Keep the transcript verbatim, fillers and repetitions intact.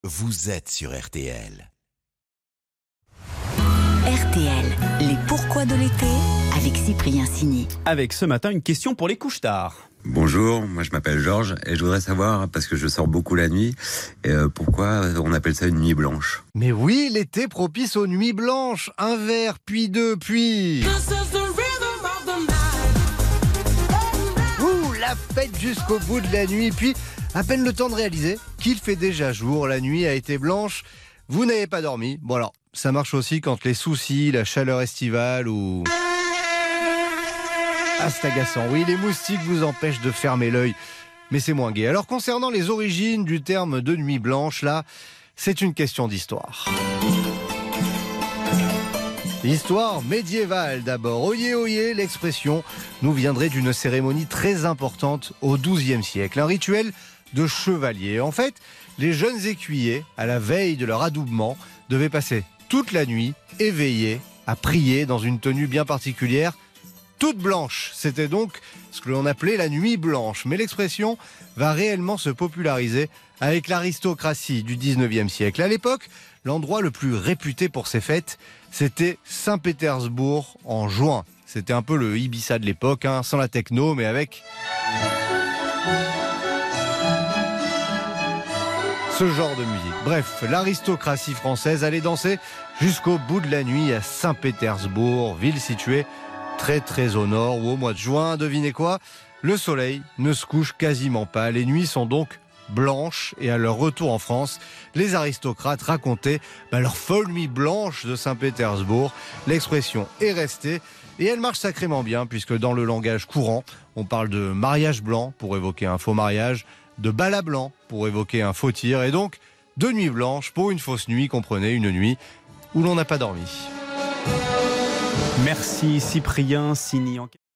vous êtes sur R T L. R T L, les pourquoi de l'été avec Cyprien Signy. Avec ce matin une question pour les couches-tard. Bonjour, moi je m'appelle Georges et je voudrais savoir, parce que je sors beaucoup la nuit, euh, pourquoi on appelle ça une nuit blanche. Mais oui, l'été propice aux nuits blanches. Un verre, puis deux, puis... Ouh, la fête jusqu'au bout de la nuit. Puis, à peine le temps de réaliser qu'il fait déjà jour, la nuit a été blanche, vous n'avez pas dormi. Bon alors, ça marche aussi quand les soucis, la chaleur estivale ou... Ah, c'est agaçant. Oui, les moustiques vous empêchent de fermer l'œil, mais c'est moins gai. Alors, concernant les origines du terme de nuit blanche, là, c'est une question d'histoire. Histoire médiévale d'abord. Oyez, oyez, l'expression nous viendrait d'une cérémonie très importante au douzième siècle. Un rituel de chevalier. En fait, les jeunes écuyers, à la veille de leur adoubement, devaient passer toute la nuit éveillés à prier dans une tenue bien particulière, toute blanche. C'était donc ce que l'on appelait la nuit blanche. Mais l'expression va réellement se populariser avec l'aristocratie du dix-neuvième siècle. À l'époque, l'endroit le plus réputé pour ces fêtes, c'était Saint-Pétersbourg en juin. C'était un peu le Ibiza de l'époque, hein, sans la techno, mais avec... ce genre de musique. Bref, l'aristocratie française allait danser jusqu'au bout de la nuit à Saint-Pétersbourg, ville située très très au nord, où au mois de juin, devinez quoi, le soleil ne se couche quasiment pas. Les nuits sont donc blanches et à leur retour en France, les aristocrates racontaient bah, leur folle nuit blanche de Saint-Pétersbourg. L'expression est restée et elle marche sacrément bien puisque dans le langage courant, on parle de mariage blanc pour évoquer un faux mariage, de bal à blanc pour évoquer un faux tir et donc de nuit blanche pour une fausse nuit, comprenez, une nuit où l'on n'a pas dormi. Merci Cyprien Signy.